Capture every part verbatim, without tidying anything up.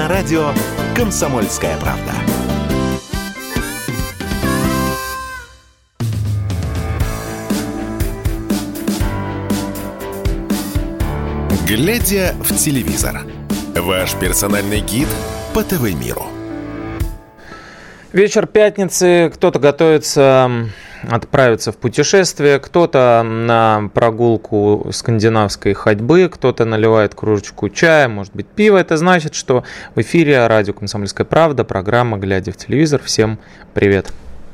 на радио «Комсомольская правда». Глядя в телевизор. Ваш персональный гид по ТВ-миру. Вечер пятницы. Кто-то готовится отправиться в путешествие, кто-то на прогулку скандинавской ходьбы, кто-то наливает кружечку чая, может быть, пива. Это значит, что в эфире радио «Комсомольская правда», программа «Глядя в телевизор». Всем привет.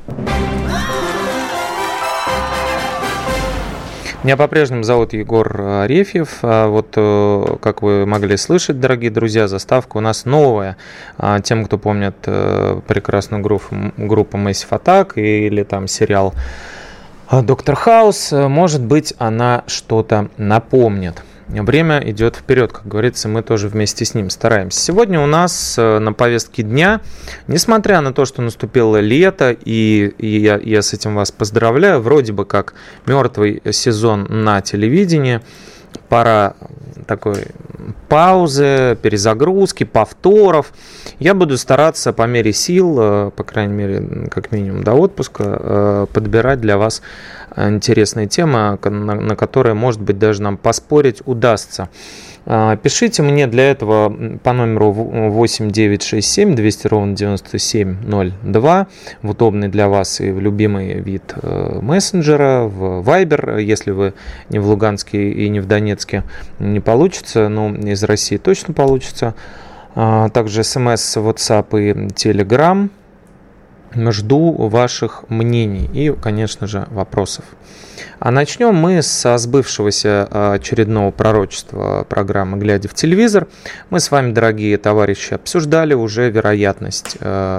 Меня по-прежнему зовут Егор Арефьев. Вот, как вы могли слышать, дорогие друзья, заставка у нас новая. Тем, кто помнит прекрасную группу, группу Massive Attack или там сериал «Доктор Хаус», может быть, она что-то напомнит. Время идет вперед, как говорится, мы тоже вместе с ним стараемся. Сегодня у нас на повестке дня, несмотря на то, что наступило лето, и, и я, я с этим вас поздравляю, вроде бы как мертвый сезон на телевидении, пора такой паузы, перезагрузки, повторов. Я буду стараться по мере сил, по крайней мере, как минимум до отпуска, подбирать для вас интересные темы, на которые, может быть, даже нам поспорить удастся. Пишите мне для этого по номеру восемь девятьсот шестьдесят семь двести ровно девяносто семь ноль два в удобный для вас и в любимый вид мессенджера, в Viber, если вы не в Луганске и не в Донецке, не получится, но из России точно получится. Также смс, WhatsApp и Telegram. Жду ваших мнений и, конечно же, вопросов. А начнем мы с сбывшегося очередного пророчества программы «Глядя в телевизор». Мы с вами, дорогие товарищи, обсуждали уже вероятность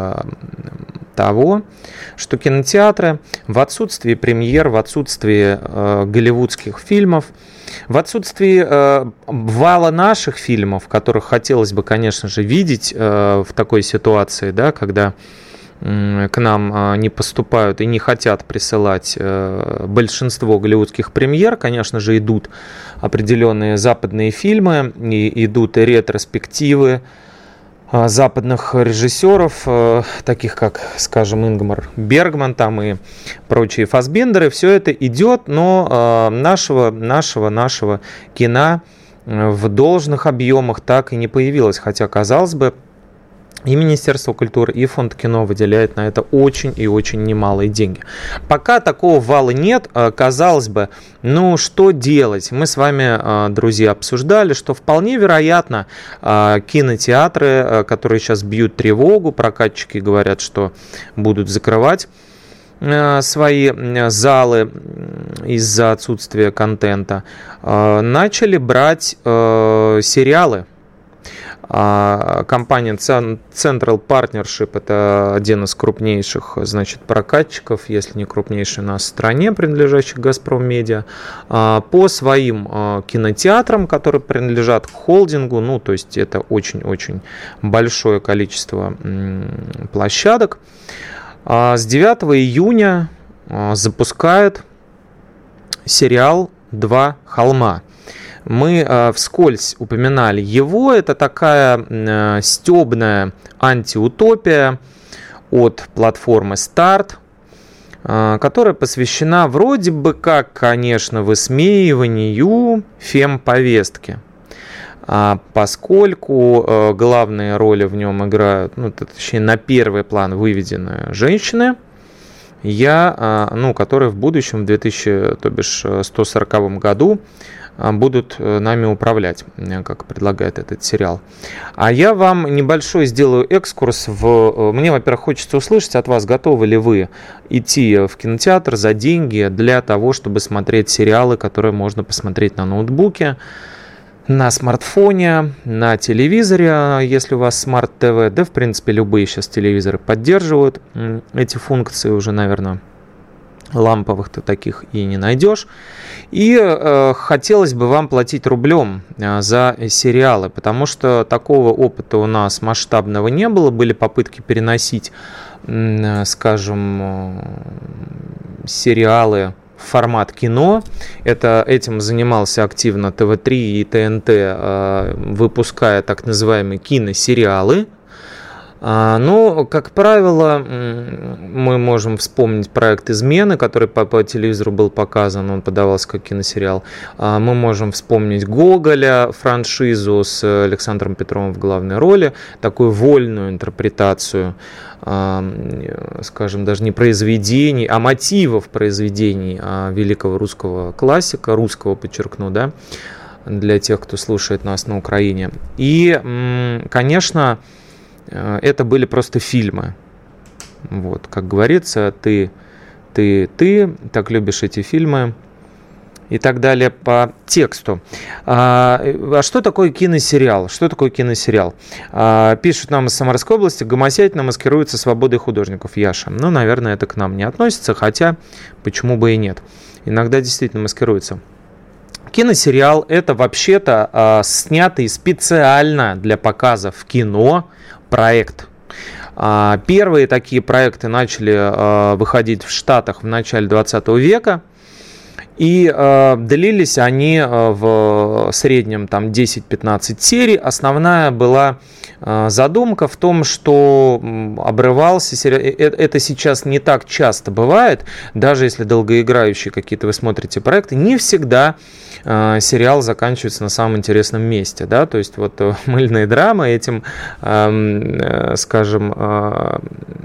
того, что кинотеатры в отсутствии премьер, в отсутствии голливудских фильмов, в отсутствии вала наших фильмов, которых хотелось бы, конечно же, видеть в такой ситуации, да, когда к нам не поступают и не хотят присылать большинство голливудских премьер. Конечно же, идут определенные западные фильмы, и идут ретроспективы западных режиссеров, таких как, скажем, Ингмар Бергман там и прочие Фассбендеры. Все это идет, но нашего, нашего, нашего кино в должных объемах так и не появилось. Хотя, казалось бы, и Министерство культуры, и Фонд кино выделяет на это очень и очень немалые деньги. Пока такого вала нет, казалось бы, ну что делать? Мы с вами, друзья, обсуждали, что вполне вероятно кинотеатры, которые сейчас бьют тревогу, прокатчики говорят, что будут закрывать свои залы из-за отсутствия контента, начали брать сериалы. Компания Central Partnership, это один из крупнейших, значит, прокатчиков, если не крупнейший у нас в стране, принадлежащих Газпром Медиа, по своим кинотеатрам, которые принадлежат к холдингу, ну, то есть это очень-очень большое количество площадок, с девятого июня запускают сериал «Два холма». Мы э, вскользь упоминали его. Это такая э, стебная антиутопия от платформы Старт, э, которая посвящена вроде бы как, конечно, высмеиванию фемповестки. А поскольку э, главные роли в нем играют, ну, точнее, на первый план выведены женщины, я, э, ну, которые в будущем, в две тысячи сто сороковом году, будут нами управлять, как предлагает этот сериал. А я вам небольшой сделаю экскурс. В... Мне, во-первых, хочется услышать от вас, готовы ли вы идти в кинотеатр за деньги для того, чтобы смотреть сериалы, которые можно посмотреть на ноутбуке, на смартфоне, на телевизоре, если у вас смарт-ТВ. Да, в принципе, любые сейчас телевизоры поддерживают эти функции уже, наверное, ламповых-то таких и не найдешь. И э, хотелось бы вам платить рублем э, за сериалы, потому что такого опыта у нас масштабного не было. Были попытки переносить, э, скажем, э, сериалы формат кино. Это, этим занимался активно тэ вэ три и тэ эн тэ, выпуская так называемые киносериалы. Ну, как правило, мы можем вспомнить проект «Измены», который по, по телевизору был показан, он подавался как киносериал. Мы можем вспомнить «Гоголя», франшизу с Александром Петровым в главной роли, такую вольную интерпретацию, скажем, даже не произведений, а мотивов произведений великого русского классика, русского, подчеркну, да, для тех, кто слушает нас на Украине. И, конечно, это были просто фильмы. Вот, как говорится, ты, ты, ты так любишь эти фильмы и так далее по тексту. А, а что такое киносериал? Что такое киносериал? А, пишут нам из Самарской области: гомосятина маскируется свободой художников. Яша. Ну, наверное, это к нам не относится, хотя почему бы и нет. Иногда действительно маскируется. Киносериал – это вообще-то а, снятый специально для показа в кино проект. А, первые такие проекты начали а, выходить в Штатах в начале двадцатого века. И э, длились они э, в среднем там десять-пятнадцать серий. Основная была э, задумка в том, что обрывался сериал. Это сейчас не так часто бывает, даже если долгоиграющие какие-то вы смотрите проекты, не всегда э, сериал заканчивается на самом интересном месте. Да? То есть вот э, мыльные драмы этим, э, э, скажем, э,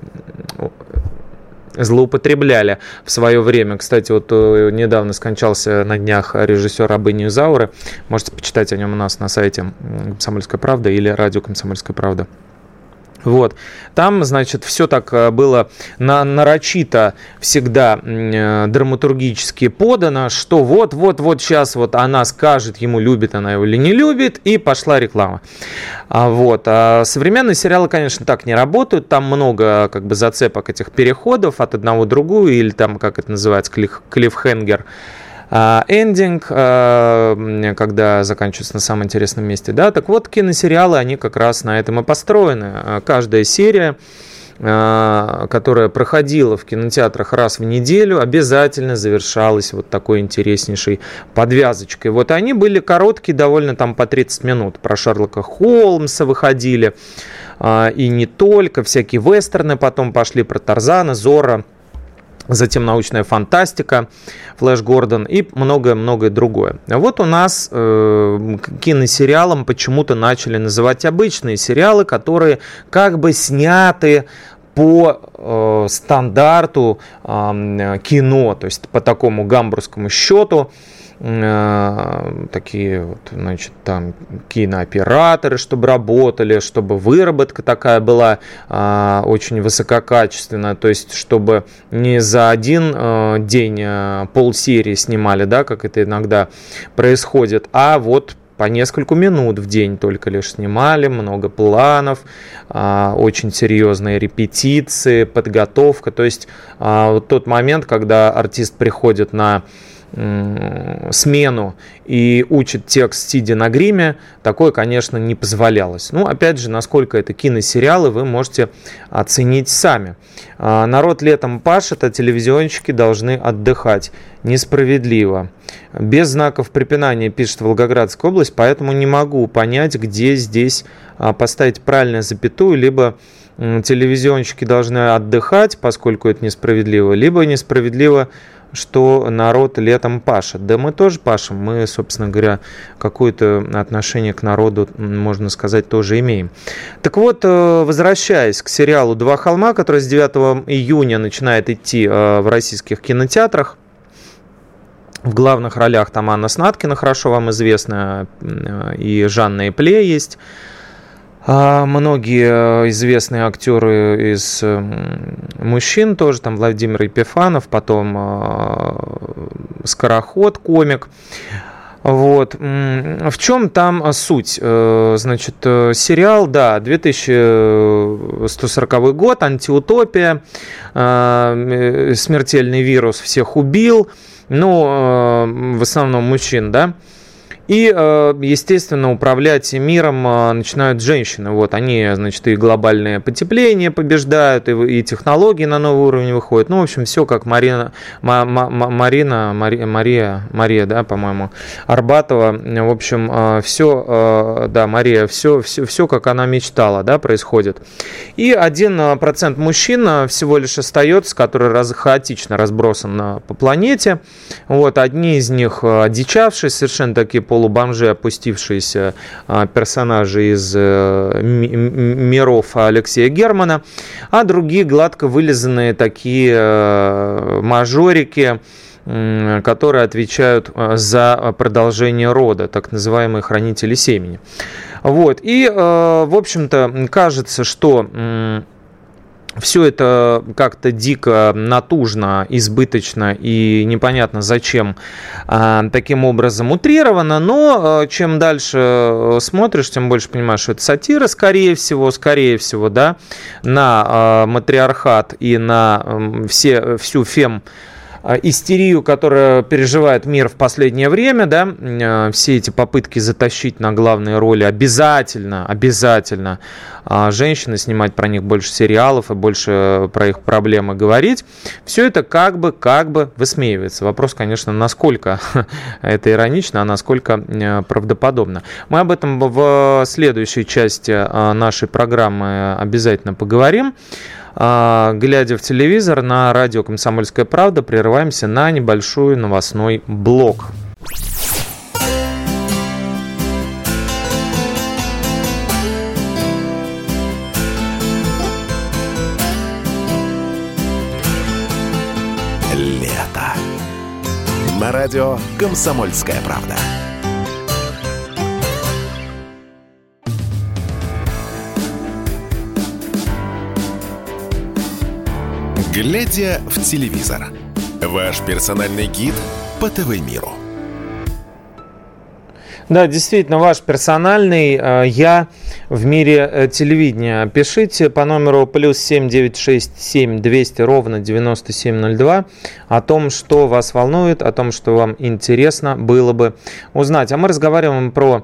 злоупотребляли в свое время. Кстати, вот недавно скончался на днях режиссер Рабыни Изауры. Можете почитать о нем у нас на сайте «Комсомольская правда» или радио «Комсомольская правда». Вот. Там, значит, все так было на, нарочито всегда э, драматургически подано, что вот-вот-вот сейчас вот она скажет ему, любит она его или не любит, и пошла реклама. А, вот. А современные сериалы, конечно, так не работают, там много как бы зацепок этих переходов от одного к другому, или там, как это называется, клиф, клиффхенгер. Эндинг, когда заканчивается на самом интересном месте. Да? Так вот, киносериалы, они как раз на этом и построены. Каждая серия, которая проходила в кинотеатрах раз в неделю, обязательно завершалась вот такой интереснейшей подвязочкой. Вот они были короткие, довольно там по тридцать минут. Про Шерлока Холмса выходили, и не только, всякие вестерны потом пошли, про Тарзана, Зорро. Затем научная фантастика, Флэш Гордон и многое-многое другое. Вот у нас э, киносериалом почему-то начали называть обычные сериалы, которые как бы сняты по э, стандарту э, кино, то есть по такому гамбургскому счету. Такие вот, значит, там кинооператоры, чтобы работали, чтобы выработка такая была а, очень высококачественная, то есть чтобы не за один а, день а, полсерии снимали, да, как это иногда происходит, а вот по несколько минут в день только лишь снимали, много планов, а, очень серьезные репетиции, подготовка, то есть а, вот тот момент, когда артист приходит на смену и учит текст, сидя на гриме, такое, конечно, не позволялось. Ну, опять же, насколько это киносериалы, вы можете оценить сами. Народ летом пашет, а телевизионщики должны отдыхать. Несправедливо. Без знаков препинания, пишет Волгоградская область, поэтому не могу понять, где здесь поставить правильную запятую, либо телевизионщики должны отдыхать, поскольку это несправедливо, либо несправедливо, что народ летом пашет. Да мы тоже пашем, мы, собственно говоря, какое-то отношение к народу, можно сказать, тоже имеем. Так вот, возвращаясь к сериалу «Два холма», который с девятого июня начинает идти в российских кинотеатрах, в главных ролях там Анна Снаткина, хорошо вам известная, и Жанна Эпле есть. Многие известные актеры из мужчин тоже, там Владимир Епифанов, потом Скороход, комик. Вот. В чем там суть? Значит, сериал, да, две тысячи сто сороковой год, антиутопия, смертельный вирус всех убил, ну, в основном мужчин, да. И, естественно, управлять миром начинают женщины. Вот они, значит, и глобальное потепление побеждают, и, и технологии на новый уровень выходят. Ну, в общем, все как Марина, Ма, Ма, Марина, Мария, Мария, Мария, да, по-моему, Арбатова. В общем, все, да, Мария, все, все, все, как она мечтала, да, происходит. И один процент мужчин всего лишь остается, который раз, хаотично разбросан по планете. Вот, одни из них одичавшие, совершенно такие полубомжи, опустившиеся персонажи из миров Алексея Германа, а другие гладко вылизанные такие мажорики, которые отвечают за продолжение рода, так называемые хранители семени. Вот. И, в общем-то, кажется, что все это как-то дико натужно, избыточно и непонятно зачем таким образом утрировано, но чем дальше смотришь, тем больше понимаешь, что это сатира, скорее всего, скорее всего, да, на матриархат и на все, всю фем истерию, которую переживает мир в последнее время, да, все эти попытки затащить на главные роли обязательно, обязательно женщины, снимать про них больше сериалов и больше про их проблемы говорить, все это как бы, как бы высмеивается. Вопрос, конечно, насколько это иронично, а насколько правдоподобно. Мы об этом в следующей части нашей программы обязательно поговорим. Глядя в телевизор, на радио «Комсомольская правда» прерываемся на небольшой новостной блок. Лето. На радио «Комсомольская правда». Глядя в телевизор. Ваш персональный гид по ТВ-миру. Да, действительно, ваш персональный «Я в мире телевидения». Пишите по номеру плюс семь девятьсот шестьдесят семь двести ровно девяносто семь ноль два о том, что вас волнует, о том, что вам интересно было бы узнать. А мы разговариваем про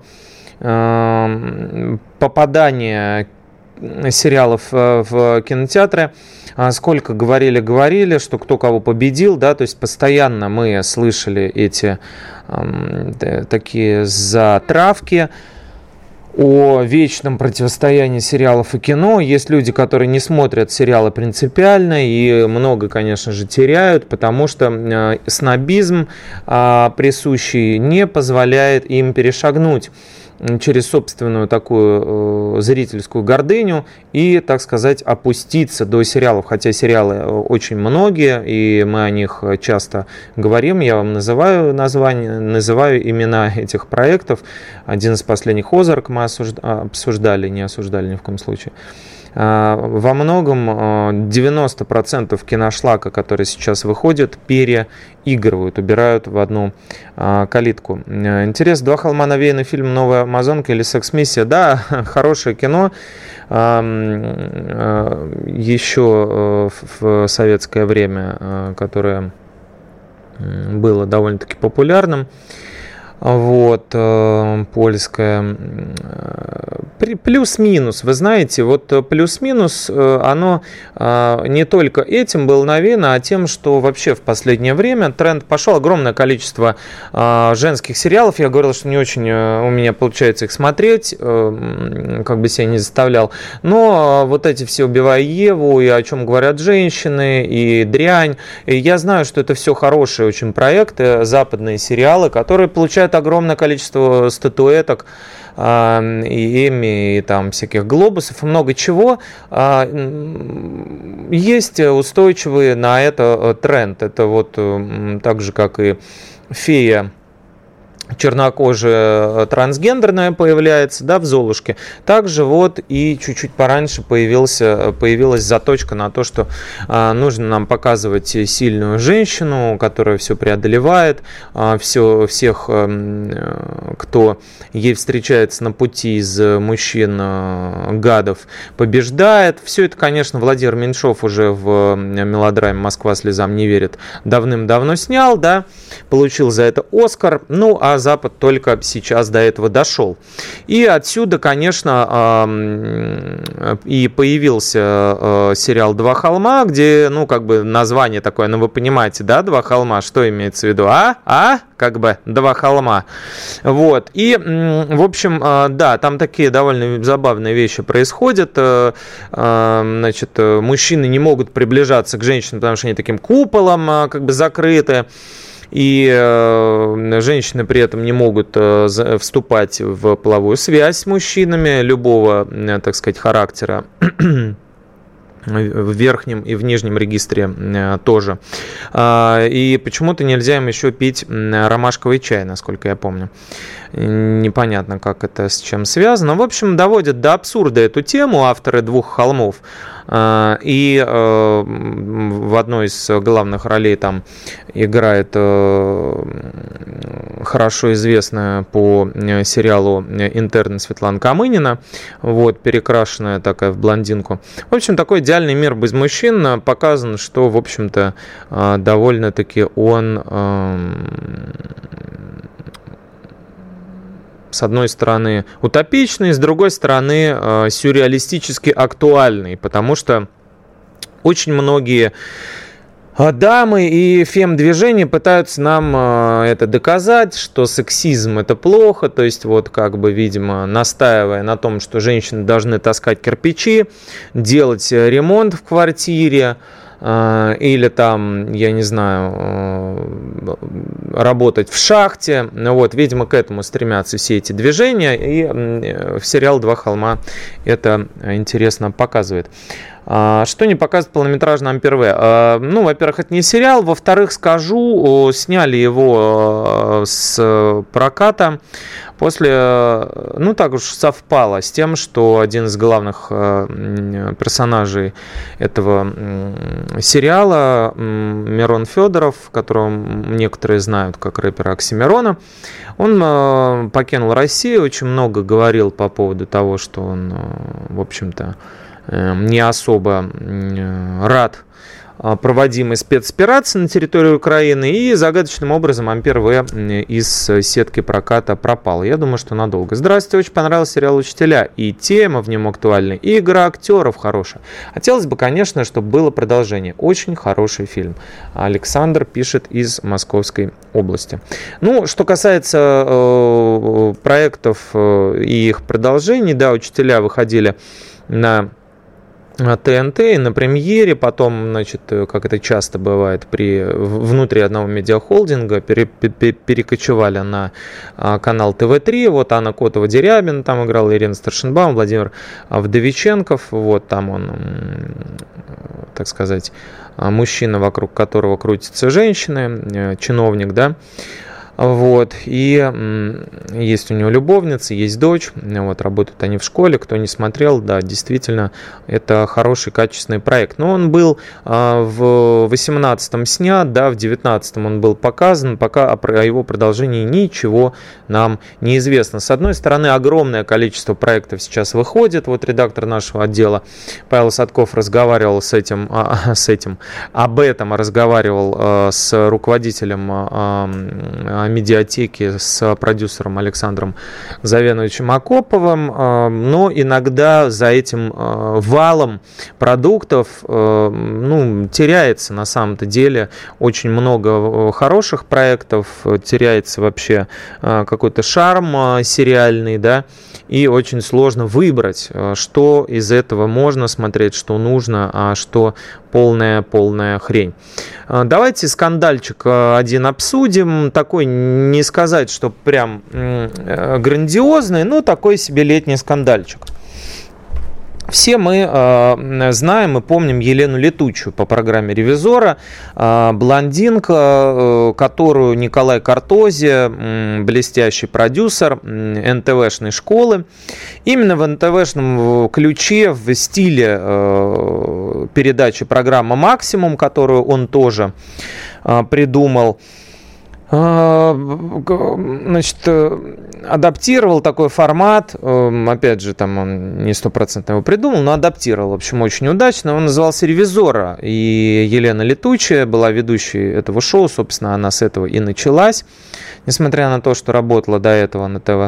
э, попадание сериалов в кинотеатры. Сколько говорили-говорили, что кто кого победил, да, то есть постоянно мы слышали эти э, такие затравки о вечном противостоянии сериалов и кино. Есть люди, которые не смотрят сериалы принципиально и много, конечно же, теряют, потому что э, снобизм э, присущий не позволяет им перешагнуть через собственную такую э, зрительскую гордыню и, так сказать, опуститься до сериалов. Хотя сериалы очень многие, и мы о них часто говорим. Я вам называю названия, называю имена этих проектов. Один из последних «Озарк» мы обсуждали, не осуждали ни в коем случае. Во многом девяносто процентов киношлака, который сейчас выходит, переигрывают, убирают в одну калитку. Интересно, «Два холма навеянный» фильм «Новая Амазонка» или «Секс-миссия». Да, хорошее кино. Еще в советское время, которое было довольно-таки популярным. Вот, э, польская. Плюс-минус, вы знаете, вот плюс-минус, э, оно э, не только этим было навеяно, а тем, что вообще в последнее время тренд пошел. Огромное количество э, женских сериалов. Я говорил, что не очень э, у меня получается их смотреть, э, как бы себя не заставлял. Но э, вот эти все «Убивая Еву» и «О чем говорят женщины» и «Дрянь». И я знаю, что это все хорошие очень проекты, западные сериалы, которые получают огромное количество статуэток э, и Эмми, и там всяких глобусов, и много чего. Э, есть устойчивый на это тренд. Это вот э, так же, как и «Фея» чернокожая трансгендерная появляется, да, в «Золушке». Также вот и чуть-чуть пораньше появился, появилась заточка на то, что а, нужно нам показывать сильную женщину, которая все преодолевает, а, все, всех, а, кто ей встречается на пути из мужчин, а, гадов, побеждает. Все это, конечно, Владимир Меньшов уже в мелодраме «Москва слезам не верит» давным-давно снял, да, получил за это Оскар. Ну, а а Запад только сейчас до этого дошел. И отсюда, конечно, и появился сериал «Два холма», где, ну, как бы название такое, ну, вы понимаете, да, «Два холма», что имеется в виду? А? А? Как бы «Два холма». Вот. И, в общем, да, там такие довольно забавные вещи происходят. Значит, мужчины не могут приближаться к женщинам, потому что они таким куполом как бы закрыты. И э, женщины при этом не могут э, вступать в половую связь с мужчинами любого, э, так сказать, характера. В верхнем и в нижнем регистре э, тоже. Э, и почему-то нельзя им еще пить ромашковый чай, насколько я помню. Непонятно, как это с чем связано. В общем, доводят до абсурда эту тему авторы «Двух холмов». И в одной из главных ролей там играет хорошо известная по сериалу «Интерны» Светлана Камынина, вот, перекрашенная такая в блондинку. В общем, такой идеальный мир без мужчин. Показано, что, в общем-то, довольно-таки он... с одной стороны утопичный, с другой стороны э, сюрреалистически актуальный, потому что очень многие э, дамы и фем-движения пытаются нам э, это доказать, что сексизм это плохо, то есть вот как бы, видимо, настаивая на том, что женщины должны таскать кирпичи, делать ремонт в квартире, или там, я не знаю, работать в шахте. Вот, видимо, к этому стремятся все эти движения, и в сериал «Два холма» это интересно показывает. Что не показывает полнометражный Ампер вэ? Ну, во-первых, это не сериал. Во-вторых, скажу, сняли его с проката после, ну, так уж совпало с тем, что один из главных персонажей этого сериала, Мирон Федоров, которого некоторые знают как рэпера Оксимирона, он покинул Россию, очень много говорил по поводу того, что он, в общем-то, не особо рад проводимой спецоперации на территории Украины, и загадочным образом Ампер вэ из сетки проката пропал. Я думаю, что надолго. Здравствуйте, очень понравился сериал «Учителя», и тема в нем актуальна, и игра актеров хорошая. Хотелось бы, конечно, чтобы было продолжение. Очень хороший фильм. Александр пишет из Московской области. Ну, что касается э, проектов э, и их продолжений, да, «Учителя» выходили на ТНТ и на премьере, потом, значит, как это часто бывает, при, внутри одного медиахолдинга пере, пере, перекочевали на канал тэ вэ три, вот Анна Котова-Дерябин там играла, Ирина Старшинбаум, Владимир Вдовиченков, вот там он, так сказать, мужчина, вокруг которого крутятся женщины, чиновник, да. Вот, и есть у него любовница, есть дочь, вот, работают они в школе, кто не смотрел, да, действительно, это хороший, качественный проект. Но он был в восемнадцатом снят, да, в девятнадцатом он был показан, пока о его продолжении ничего нам не известно. С одной стороны, огромное количество проектов сейчас выходит, вот редактор нашего отдела Павел Садков разговаривал с этим, с этим, об этом разговаривал с руководителем медиатеки, с продюсером Александром Завеновичем Акоповым, но иногда за этим валом продуктов, ну, теряется на самом-то деле очень много хороших проектов, теряется вообще какой-то шарм сериальный, да, и очень сложно выбрать, что из этого можно смотреть, что нужно, а что полная-полная хрень. Давайте скандальчик один обсудим. Такой, не сказать, что прям грандиозный, но такой себе летний скандальчик. Все мы э, знаем и помним Елену Летучую по программе «Ревизора», э, блондинка, э, которую Николай Картози, э, блестящий продюсер э, эн тэ вэ-шной школы, именно в эн тэ вэ-шном ключе, в стиле э, передачи программы «Максимум», которую он тоже э, придумал, Значит, адаптировал такой формат, опять же, там он не стопроцентно его придумал, но адаптировал, в общем, очень удачно. Он назывался «Ревизора», и Елена Летучая была ведущей этого шоу, собственно, она с этого и началась, несмотря на то, что работала до этого на ТВ.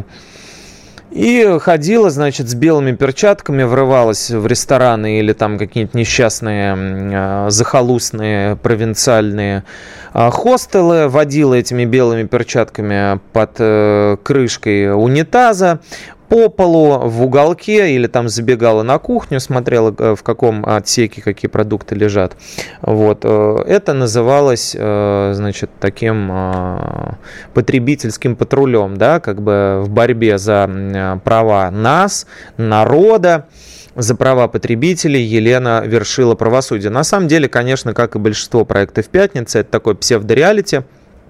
И ходила, значит, с белыми перчатками, врывалась в рестораны или там какие-нибудь несчастные, захолустные, провинциальные хостелы, водила этими белыми перчатками под крышкой унитаза, по полу, в уголке, или там забегала на кухню, смотрела, в каком отсеке какие продукты лежат. Вот. Это называлось, значит, таким потребительским патрулем, да, как бы в борьбе за права нас, народа, за права потребителей Елена вершила правосудие. На самом деле, конечно, как и большинство проектов «Пятницы», это такой псевдореалити,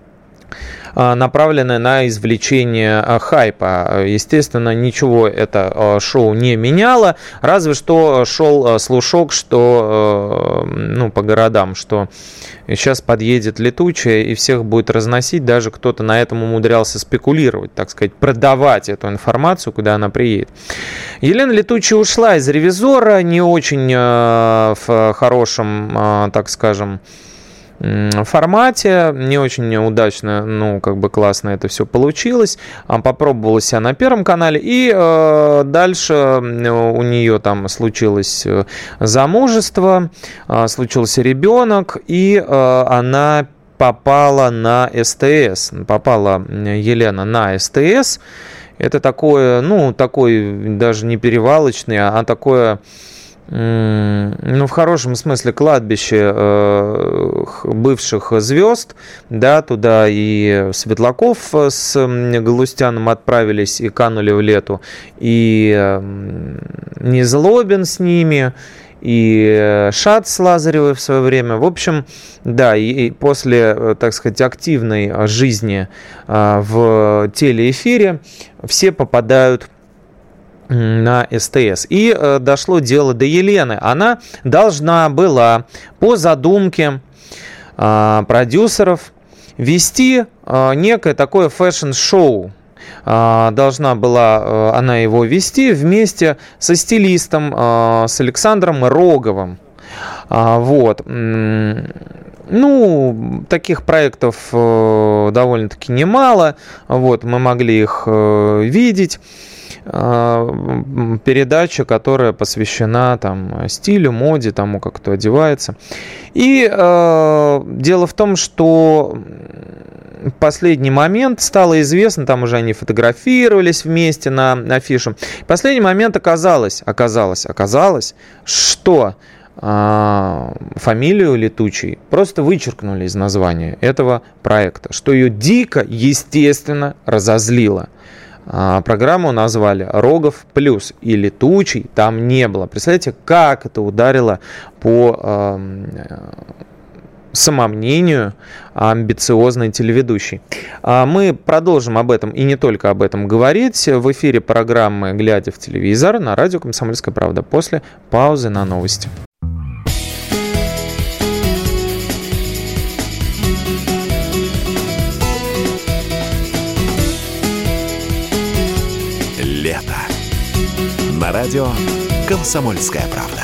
направленное на извлечение хайпа. Естественно, ничего это шоу не меняло, разве что шел слушок, что, ну, по городам, что сейчас подъедет Летучая и всех будет разносить, даже кто-то на этом умудрялся спекулировать, так сказать, продавать эту информацию, куда она приедет. Елена Летучая ушла из «Ревизора», не очень в хорошем, так скажем, формате, не очень удачно, ну, как бы классно это все получилось. Попробовала себя на Первом канале, и э, дальше у нее там случилось замужество, э, случился ребенок, и э, она попала на СТС, попала Елена на СТС. Это такое, ну, такой даже не перевалочный, а такое, ну, в хорошем смысле, кладбище э, бывших звезд, да, туда и Светлаков с Галустяном отправились и канули в лету, и э, Незлобин с ними, и Шат с Лазаревой в свое время. В общем, да, и после, так сказать, активной жизни э, в телеэфире все попадают на СТС. И э, дошло дело до Елены. Она должна была по задумке э, продюсеров вести э, некое такое фэшн-шоу. Э, должна была э, она его вести вместе со стилистом, э, с Александром Роговым. Э, вот. Ну, таких проектов э, довольно-таки немало. Вот, мы могли их э, видеть. Передача, которая посвящена там стилю, моде, тому, как кто одевается. И э, дело в том, что в последний момент стало известно, там уже они фотографировались вместе на афише. В последний момент оказалось, оказалось, оказалось, что э, фамилию Летучей просто вычеркнули из названия этого проекта, что ее дико, естественно, разозлило. Программу назвали «Рогов плюс», и Летучей там не было. Представляете, как это ударило по э, самомнению амбициозной телеведущей. Мы продолжим об этом и не только об этом говорить в эфире программы «Глядя в телевизор» на радио «Комсомольская правда» после паузы на новости. На радио «Комсомольская правда».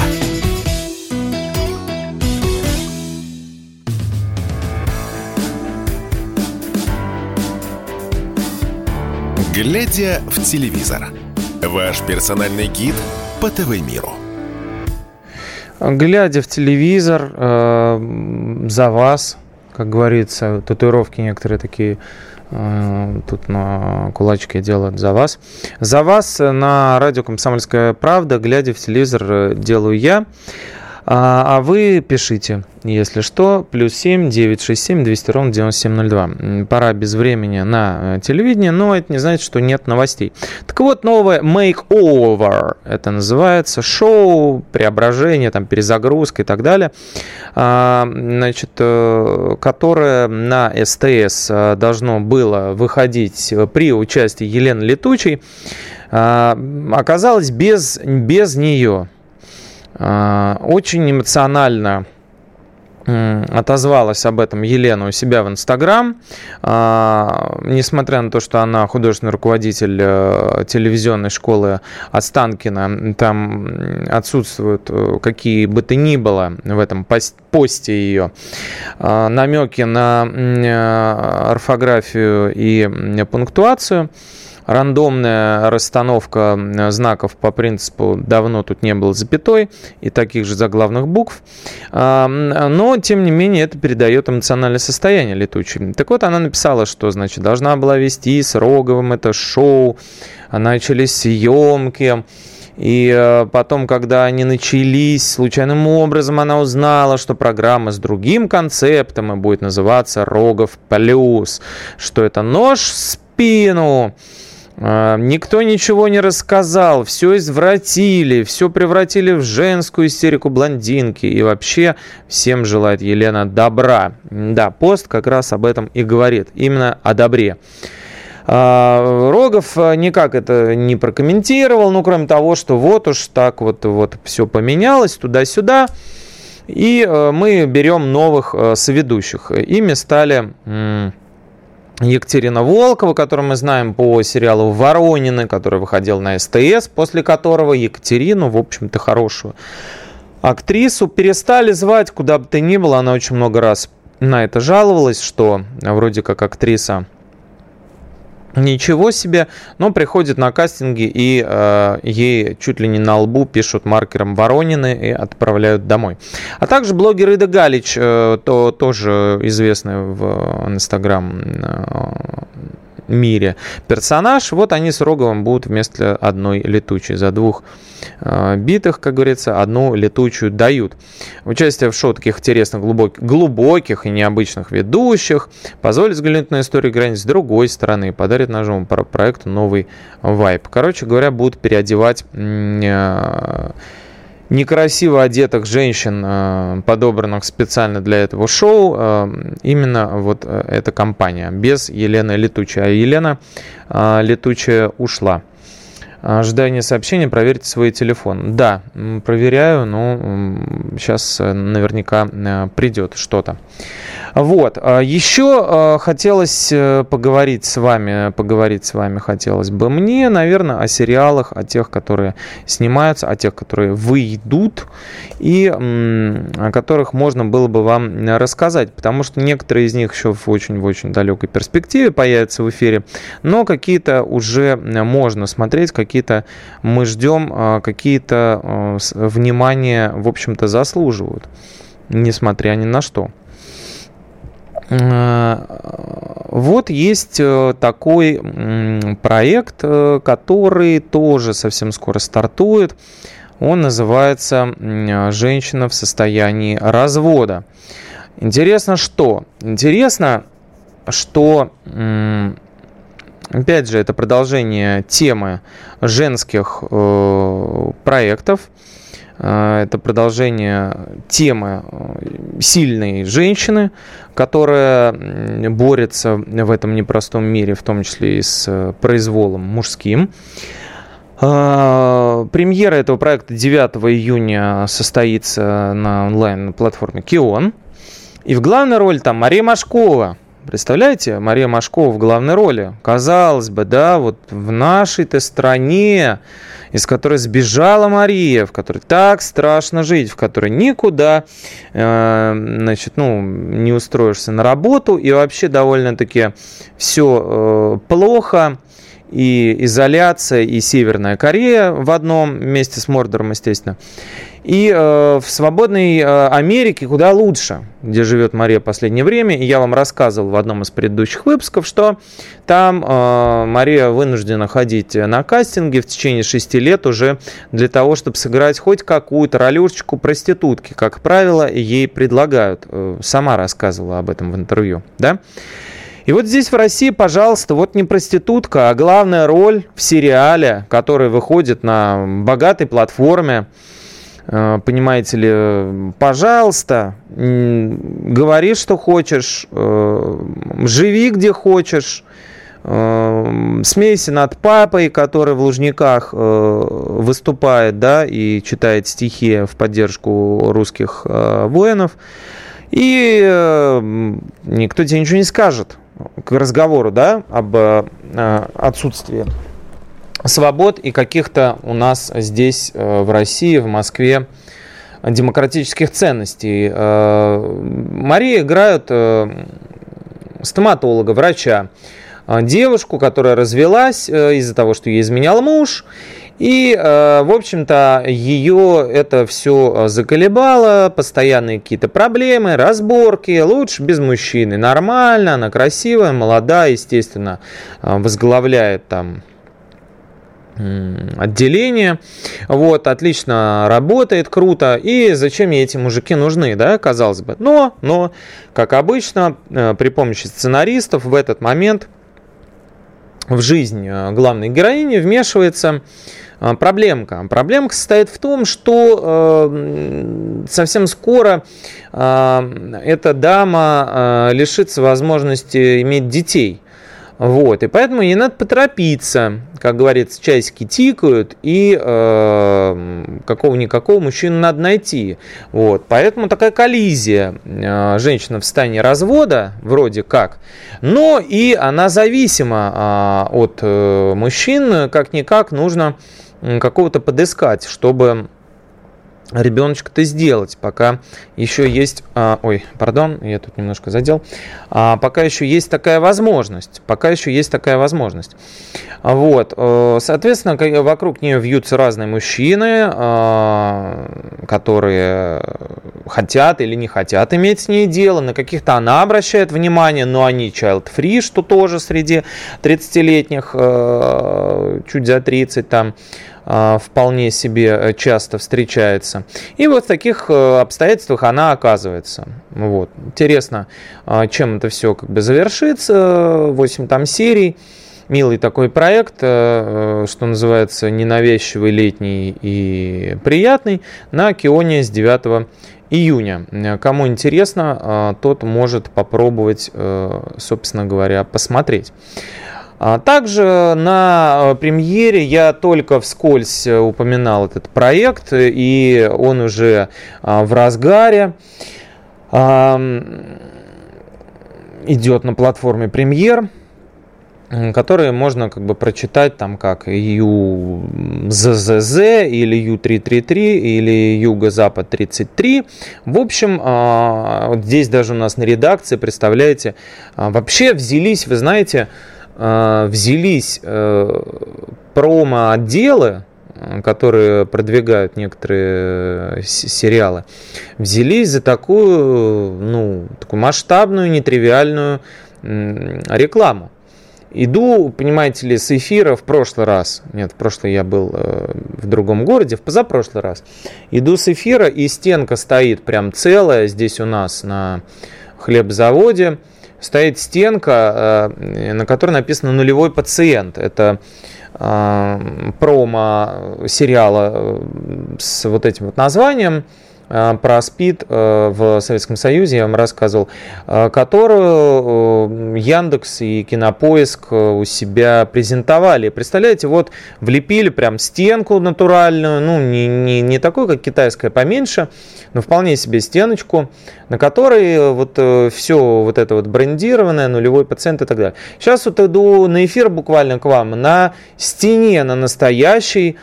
Глядя в телевизор. Ваш персональный гид по ТВ-миру. Глядя в телевизор, э, за вас, как говорится, татуировки некоторые такие тут на кулачке делают за вас. За вас на радио «Комсомольская правда», глядя в телевизор, делаю я. А вы пишите, если что, плюс семь девятьсот шестьдесят семь двести ровно девяносто семь ноль два. Пора без времени на телевидение, но это не значит, что нет новостей. Так вот, новое Makeover, это называется, шоу, преображение, там, перезагрузка и так далее, значит, которое на СТС должно было выходить при участии Елены Летучей, оказалось без, без нее. Очень эмоционально отозвалась об этом Елена у себя в Инстаграм. Несмотря на то, что она художественный руководитель телевизионной школы Останкино, там отсутствуют какие бы то ни было в этом посте ее намеки на орфографию и пунктуацию. Рандомная расстановка знаков по принципу «давно тут не было запятой» и таких же заглавных букв. Но, тем не менее, это передает эмоциональное состояние летучей. Так вот, она написала, что, значит, должна была вести с Роговым это шоу, начались съемки. И потом, когда они начались, случайным образом она узнала, что программа с другим концептом и будет называться «Рогов плюс», что это нож в спину. Никто ничего не рассказал, все извратили, все превратили в женскую истерику блондинки. И вообще всем желает Елена добра. Да, пост как раз об этом и говорит, именно о добре. Рогов никак это не прокомментировал, ну, кроме того, что вот уж так вот, вот все поменялось туда-сюда. И мы берем новых соведущих. Ими стали Екатерина Волкова, которую мы знаем по сериалу «Воронины», который выходил на СТС, после которого Екатерину, в общем-то, хорошую актрису, перестали звать куда бы то ни было. Она очень много раз на это жаловалась, что вроде как актриса ничего себе, но приходит на кастинги и э, ей чуть ли не на лбу пишут маркером «Воронины» и отправляют домой. А также блогер Ида Галич, э, то, тоже известный в Инстаграм э, мире персонаж. Вот они с Роговым будут вместо одной летучей. За двух э, битых, как говорится, одну летучую дают. Участие в шоу таких интересных, глубоких, глубоких и необычных ведущих позволит взглянуть на историю границ с другой стороны и подарит нашему проекту новый вайб. Короче говоря, будут переодевать э, некрасиво одетых женщин, подобранных специально для этого шоу, именно вот эта компания, без Елены Летучей. А Елена Летучая ушла. Ожидание сообщения, проверьте свой телефон. Да, проверяю, но сейчас наверняка придет что-то. Вот. Еще хотелось поговорить с вами, поговорить с вами хотелось бы мне, наверное, о сериалах, о тех, которые снимаются, о тех, которые выйдут, и о которых можно было бы вам рассказать, потому что некоторые из них еще в очень-очень далекой перспективе появятся в эфире, но какие-то уже можно смотреть, какие-то мы ждем, какие-то внимания, в общем-то, заслуживают, несмотря ни на что. Вот есть такой проект, который тоже совсем скоро стартует. Он называется «Женщина в состоянии развода». Интересно, что? Интересно, что, опять же, это продолжение темы женских проектов. Это продолжение темы сильной женщины, которая борется в этом непростом мире, в том числе и с произволом мужским. Премьера этого проекта девятого июня состоится на онлайн-платформе Кион. И в главной роли там Мария Машкова. Представляете, Мария Машкова в главной роли. Казалось бы, да, вот в нашей-то стране, из которой сбежала Мария, в которой так страшно жить, в которой никуда, э, значит, ну, не устроишься на работу, и вообще довольно-таки все э, плохо. И изоляция, и Северная Корея в одном месте с Мордором, естественно. И э, в свободной э, Америке куда лучше, где живет Мария в последнее время. И я вам рассказывал в одном из предыдущих выпусков, что там э, Мария вынуждена ходить на кастинги в течение шести лет уже для того, чтобы сыграть хоть какую-то ролюшечку проститутки. Как правило, ей предлагают. Э, сама рассказывала об этом в интервью, да? И вот здесь в России, пожалуйста, вот не проститутка, а главная роль в сериале, который выходит на богатой платформе. Понимаете ли, пожалуйста, говори, что хочешь, живи, где хочешь, смейся над папой, который в Лужниках выступает, да, и читает стихи в поддержку русских воинов. И э, никто тебе ничего не скажет к разговору, да, об э, отсутствии свобод и каких-то у нас здесь, э, в России, в Москве, демократических ценностей. Э, Марии играют э, стоматолога, врача, э, девушку, которая развелась э, из-за того, что ей изменял муж. И, в общем-то, ее это все заколебало, постоянные какие-то проблемы, разборки, лучше без мужчины. Нормально, она красивая, молодая, естественно, возглавляет там отделение, вот, отлично работает, круто, и зачем ей эти мужики нужны, да, казалось бы. Но, но, как обычно, при помощи сценаристов в этот момент в жизнь главной героини вмешивается проблемка. Проблемка состоит в том, что э, совсем скоро э, эта дама э, лишится возможности иметь детей. Вот. И поэтому ей надо поторопиться. Как говорится, часики тикают, и э, какого-никакого мужчину надо найти. Вот. Поэтому такая коллизия. Э, женщина в состоянии развода, вроде как, но и она зависима э, от э, мужчин. Как-никак нужно какого-то подыскать, чтобы ребеночка-то сделать, пока еще есть, а, ой, пардон, я тут немножко задел, а, пока еще есть такая возможность, пока еще есть такая возможность. Вот, соответственно, вокруг нее вьются разные мужчины, а, которые хотят или не хотят иметь с ней дело, на каких-то она обращает внимание, но они child-free, что тоже среди тридцатилетних, а, чуть за тридцать там, вполне себе часто встречается. И вот в таких обстоятельствах она оказывается. Вот. Интересно, чем это все как бы завершится. восемь там серий. Милый такой проект, что называется, ненавязчивый, летний и приятный, на Кионе с девятого июня. Кому интересно, тот может попробовать, собственно говоря, посмотреть. Также на премьере я только вскользь упоминал этот проект, и он уже в разгаре, идет на платформе премьер, которые можно как бы прочитать там как ю зет зет зет или ю триста тридцать три или Юго-Запад тридцать три. В общем, вот здесь даже у нас на редакции, представляете, вообще взялись, вы знаете, взялись промо-отделы, которые продвигают некоторые сериалы, взялись за такую, ну, такую масштабную, нетривиальную рекламу. Иду, понимаете ли, с эфира в прошлый раз, нет, в прошлый я был в другом городе, в позапрошлый раз, иду с эфира, и стенка стоит прям целая здесь у нас на хлебзаводе, стоит стенка, на которой написано «Нулевой пациент». Это промо сериала с вот этим вот названием про СПИД в Советском Союзе, я вам рассказывал, которую Яндекс и Кинопоиск у себя презентовали. Представляете, вот влепили прям стенку натуральную, ну не, не, не такую, как китайская, поменьше, но вполне себе стеночку, на которой вот все вот это вот брендированное, нулевой пациент и так далее. Сейчас вот иду на эфир буквально к вам, на стене, на настоящей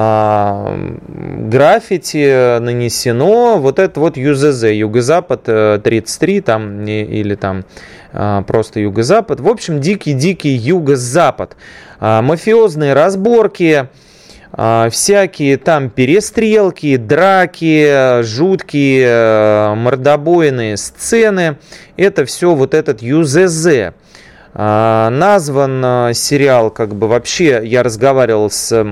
граффити нанесено вот это вот ю зет зет, Юго-Запад тридцать три там, или там просто Юго-Запад. В общем, дикий-дикий Юго-Запад. Мафиозные разборки, всякие там перестрелки, драки, жуткие мордобойные сцены. Это все вот этот ю зет зет. Назван сериал, как бы вообще, я разговаривал с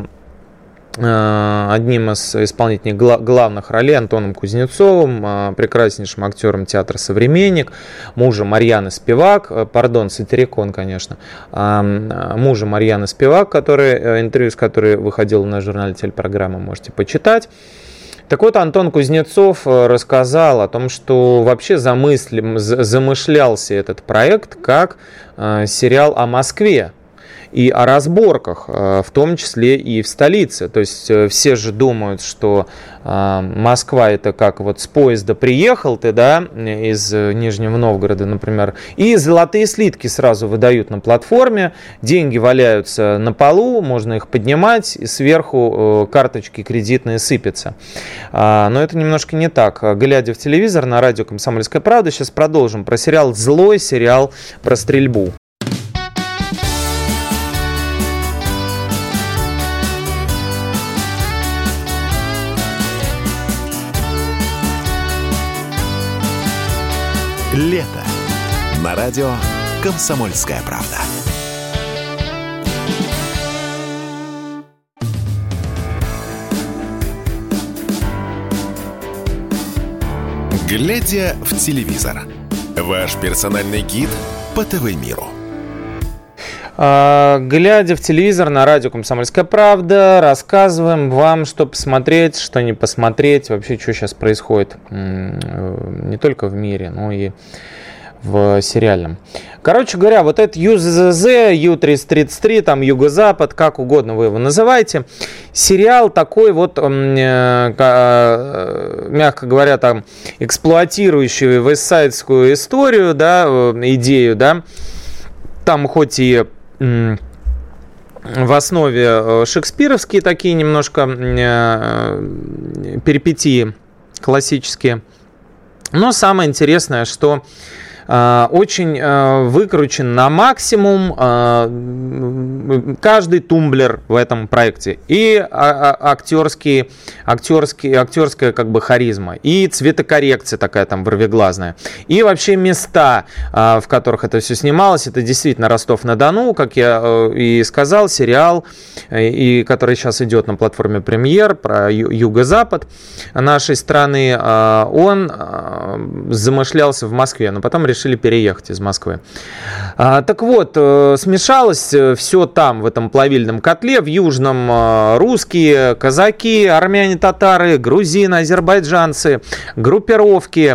одним из исполнителей главных ролей, Антоном Кузнецовым, прекраснейшим актером театра «Современник», мужа Марьяны Спивак, пардон, сатирикон, конечно, мужа Марьяны Спивак, который, интервью с которой выходило на журнале телепрограмма, можете почитать. Так вот, Антон Кузнецов рассказал о том, что вообще замыслим, замышлялся этот проект как сериал о Москве и о разборках, в том числе и в столице. То есть все же думают, что Москва — это как вот с поезда приехал ты, да, из Нижнего Новгорода, например, и золотые слитки сразу выдают на платформе, деньги валяются на полу, можно их поднимать, и сверху карточки кредитные сыпятся. Но это немножко не так. Глядя в телевизор на радио «Комсомольская правда», сейчас продолжим про сериал «Злой», сериал про стрельбу. Лето. На радио «Комсомольская правда». Глядя в телевизор. Ваш персональный гид по ТВ-миру. Глядя в телевизор на радио «Комсомольская правда», рассказываем вам, что посмотреть, что не посмотреть, вообще, что сейчас происходит не только в мире, но и в сериальном. Короче говоря, вот этот ю зэ зэ зэ, ю триста тридцать три, там Юго-Запад, как угодно вы его называете, сериал такой вот, мягко говоря, там, эксплуатирующий вестсайдскую историю, да, идею, да, там хоть и в основе шекспировские такие немножко перипетии классические. Но самое интересное, что очень выкручен на максимум каждый тумблер в этом проекте. И актерские, актерские, актерская как бы харизма, и цветокоррекция такая там вырвиглазная. И вообще места, в которых это все снималось, это действительно Ростов-на-Дону, как я и сказал, сериал, и который сейчас идет на платформе «Премьер» про Юго-Запад нашей страны, он замышлялся в Москве, но потом решили решили переехать из Москвы. А, так вот, смешалось все там, в этом плавильном котле. В южном русские, казаки, армяне, татары, грузины, азербайджанцы, группировки,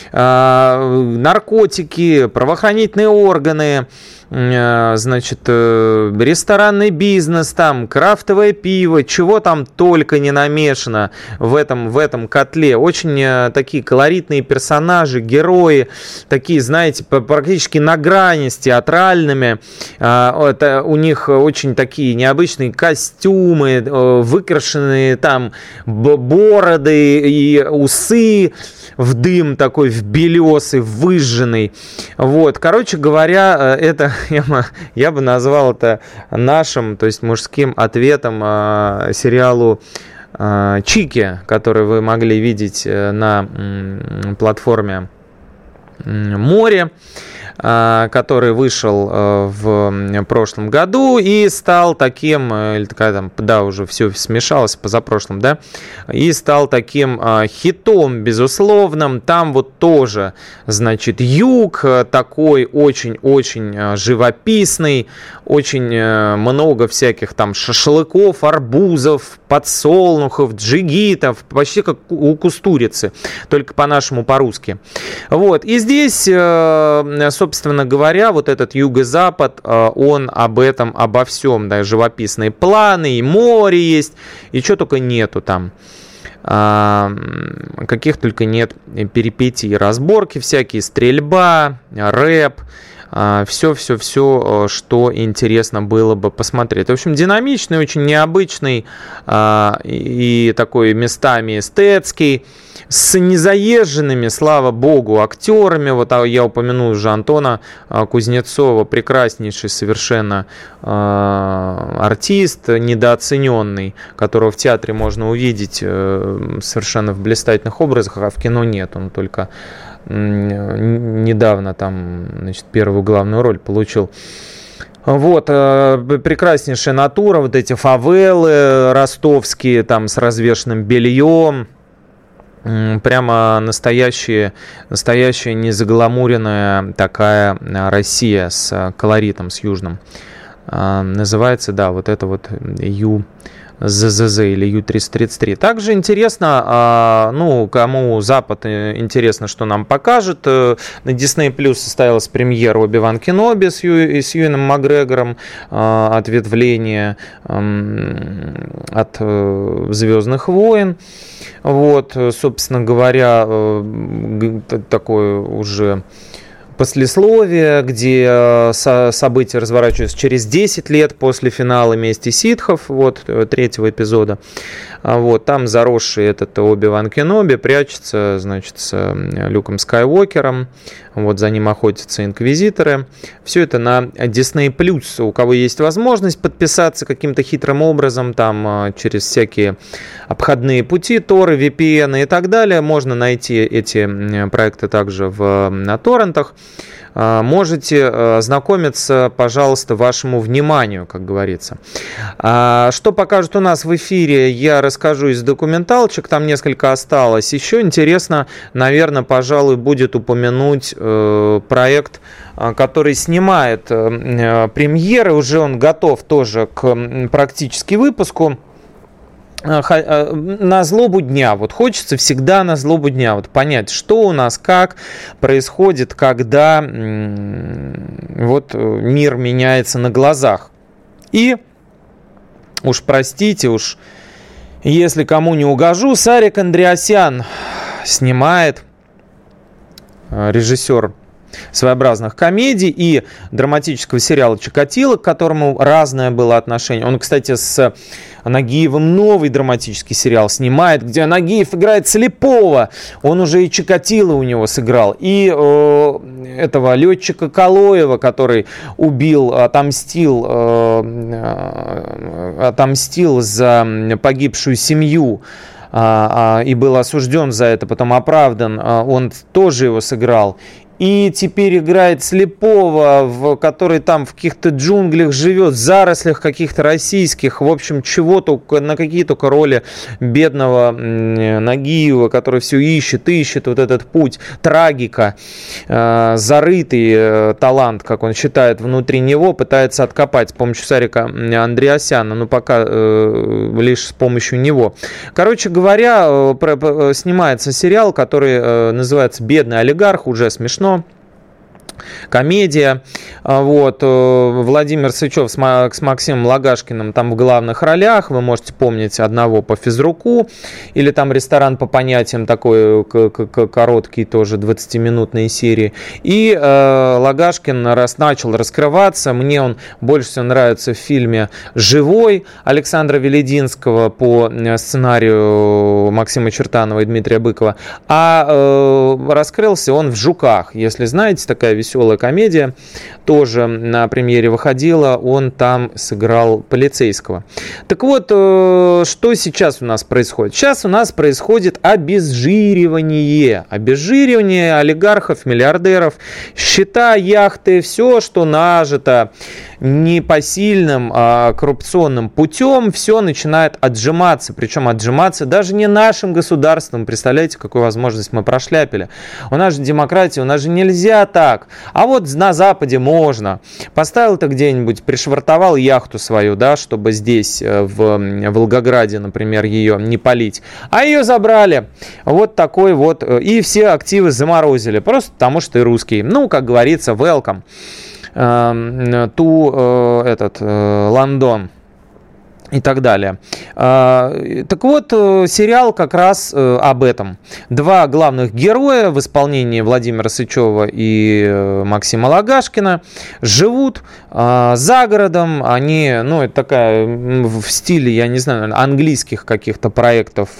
наркотики, правоохранительные органы, значит, ресторанный бизнес, там, крафтовое пиво, чего там только не намешано в этом, в этом котле. Очень такие колоритные персонажи, герои, такие, знаете, практически на грани с театральными. Это у них очень такие необычные костюмы, выкрашенные там бороды и усы в дым такой, в белесый, выжженный. Вот, короче говоря, это я, я бы назвал это нашим, то есть мужским ответом э, сериалу э, «Чики», который вы могли видеть на м, платформе «Море», который вышел в прошлом году и стал таким, или такая там, да, уже все смешалось позапрошлым, да, и стал таким хитом, безусловным. Там вот тоже, значит, юг такой очень-очень живописный, очень много всяких там шашлыков, арбузов, подсолнухов, джигитов, почти как у Кустурицы, только по-нашему, по-русски. Вот, и здесь, собственно, Собственно говоря, вот этот Юго-Запад, он об этом, обо всем, да, живописные планы, и море есть, и что только нету там. Каких только нет перипетий, разборки всякие, стрельба, рэп, все-все-все, что интересно было бы посмотреть. В общем, динамичный, очень необычный и такой местами эстетский, с незаезженными, слава богу, актерами. Вот я упомянул уже Антона Кузнецова, прекраснейший совершенно артист, недооцененный, которого в театре можно увидеть совершенно в блистательных образах, а в кино нет, он только недавно там, значит, первую главную роль получил. Вот, прекраснейшая натура, вот эти фавелы ростовские, там с развешенным бельем. Прямо настоящая, настоящая незагламуренная такая Россия с колоритом, с южным. Называется, да, вот это вот Ю зэ зэ зэ или ю триста тридцать три. Также интересно, ну, кому Запад интересно, что нам покажет. На Disney Plus состоялась премьера Оби-Ван Кеноби с, Ю, с Юэном Макгрегором, ответвление от «Звездных войн». Вот, собственно говоря, такое уже послесловие, где события разворачиваются через десять лет после финала «Мести ситхов», вот, третьего эпизода. Вот, там заросший этот Оби-Ван Кеноби прячется, значит, с Люком Скайуокером. Вот, за ним охотятся инквизиторы. Все это на Disney+. У кого есть возможность подписаться каким-то хитрым образом, там, через всякие обходные пути, торы, ви пи эн и так далее, можно найти эти проекты также в, на торрентах. Можете ознакомиться, пожалуйста, вашему вниманию, как говорится. Что покажут у нас в эфире, я расскажу из документалочек, там несколько осталось. Еще интересно, наверное, пожалуй, будет упомянуть проект, который снимает премьеры, уже он готов тоже к практически выпуску. На злобу дня, вот хочется всегда на злобу дня вот понять, что у нас, как происходит, когда вот мир меняется на глазах. И уж простите, уж если кому не угожу, Сарик Андреасян снимает, режиссер своеобразных комедий и драматического сериала «Чикатило», к которому разное было отношение. Он, кстати, с Нагиевым новый драматический сериал снимает, где Нагиев играет слепого. Он уже и Чикатило у него сыграл. И э, этого летчика Калоева, который убил, отомстил, э, отомстил за погибшую семью и был осужден за это, потом оправдан. Он тоже его сыграл. И теперь играет слепого, в, который там в каких-то джунглях живет, в зарослях каких-то российских, в общем, чего только, на какие только роли бедного Нагиева, который все ищет, ищет вот этот путь, трагика, э, зарытый э, талант, как он считает, внутри него, пытается откопать с помощью Сарика Андреасяна, но пока э, лишь с помощью него. Короче говоря, э, про, э, снимается сериал, который э, называется «Бедный олигарх», уже смешно. Комедия. Вот. Владимир Сычев с Максимом Лагашкиным там в главных ролях. Вы можете помнить одного по «Физруку». Или там «Ресторан по понятиям», такой короткий тоже двадцатиминутные серии. И э, Лагашкин раз начал раскрываться. Мне он больше всего нравится в фильме «Живой» Александра Велединского по сценарию Максима Чертанова и Дмитрия Быкова. А э, раскрылся он в «Жуках». Если знаете, такая веселая комедия, тоже на премьере выходила, он там сыграл полицейского. Так вот, что сейчас у нас происходит? Сейчас у нас происходит обезжиривание. Обезжиривание олигархов, миллиардеров, счета, яхты, все, что нажито непосильным а коррупционным путем, все начинает отжиматься. Причем отжиматься даже не нашим государством. Представляете, какую возможность мы прошляпили? У нас же демократия, у нас же нельзя так. А вот на Западе можно. Поставил ты где-нибудь, пришвартовал яхту свою, да, чтобы здесь, в Волгограде, например, ее не палить. А ее забрали. Вот такой вот. И все активы заморозили. Просто потому, что ты русский. Ну, как говорится, welcome to uh, этот uh, Лондон. И так далее. Так вот, сериал как раз об этом. Два главных героя в исполнении Владимира Сычева и Максима Лагашкина живут за городом. Они, ну, это такая в стиле, я не знаю, английских каких-то проектов,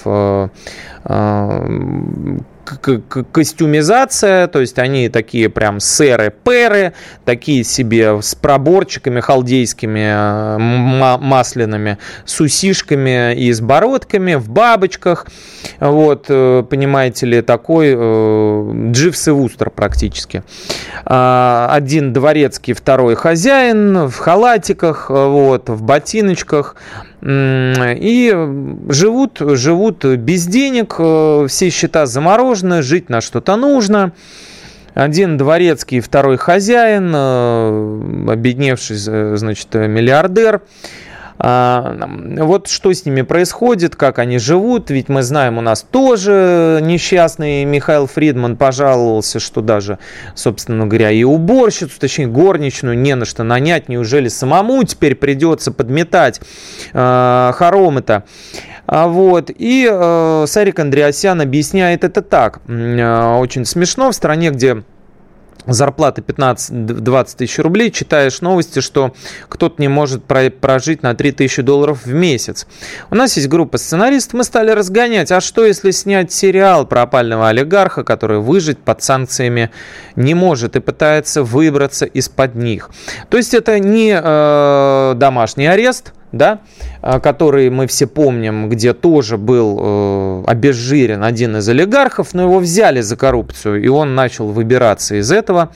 костюмизация, то есть они такие прям сэры-пэры, такие себе с проборчиками халдейскими, масляными, с усишками и с бородками, в бабочках, вот, понимаете ли, такой Дживс и Вустер практически. Один дворецкий, второй хозяин, в халатиках, вот, в ботиночках. И живут, живут без денег, все счета заморожены, жить на что-то нужно. Один дворецкий, второй хозяин, обедневший, значит, миллиардер. Вот что с ними происходит, как они живут, ведь мы знаем, у нас тоже несчастный Михаил Фридман пожаловался, что даже, собственно говоря, и уборщицу, точнее горничную не на что нанять, неужели самому теперь придется подметать э, хоромы-то. Вот. И э, Сарик Андреасян объясняет это так. Э, очень смешно. В стране, где зарплата пятнадцать-двадцать тысяч рублей, читаешь новости, что кто-то не может прожить на три тысячи долларов в месяц. У нас есть группа сценаристов, мы стали разгонять. А что, если снять сериал про опального олигарха, который выжить под санкциями не может и пытается выбраться из-под них? То есть это не э, домашний арест, да, который мы все помним, где тоже был э, обезжирен один из олигархов, но его взяли за коррупцию, и он начал выбираться из этого,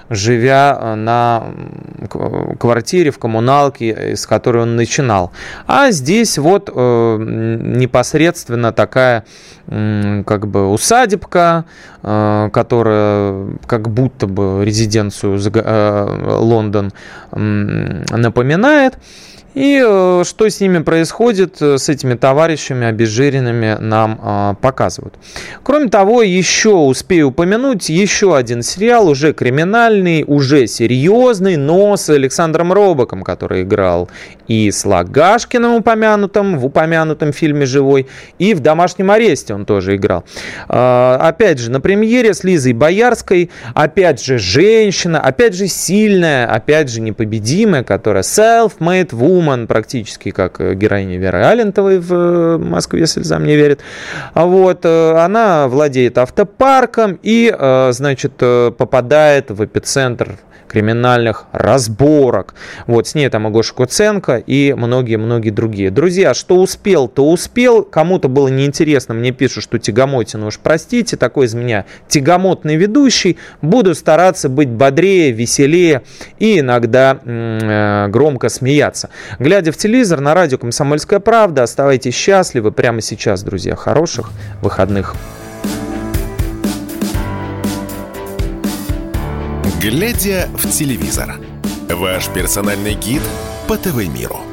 живя на квартире в коммуналке, с которой он начинал. А здесь вот э, непосредственно такая э, как бы усадебка, э, которая как будто бы резиденцию э, Лондон э, напоминает. И э, что с ними происходит, с этими товарищами обезжиренными, нам э, показывают. Кроме того, еще успею упомянуть еще один сериал, уже криминальный, уже серьезный, но с Александром Робоком, который играл и с Лагашкиным упомянутым, в упомянутом фильме «Живой», и в «Домашнем аресте» он тоже играл. Э, опять же, на премьере с Лизой Боярской, опять же, женщина, опять же, сильная, опять же, непобедимая, которая self-made woman, практически как героиня Веры Алентовой в «Москве слезам не верит». Вот, она владеет автопарком и, значит, попадает в эпицентр криминальных разборок. Вот, с ней там и Гоша Куценко и многие-многие другие. Друзья, что успел, то успел. Кому-то было неинтересно, мне пишут, что тягомотина, уж простите, такой из меня тягомотный ведущий. Буду стараться быть бодрее, веселее и иногда э, громко смеяться. Глядя в телевизор, на радио «Комсомольская правда», оставайтесь счастливы прямо сейчас, друзья. Хороших выходных. Глядя в телевизор. Ваш персональный гид по ТВ-миру.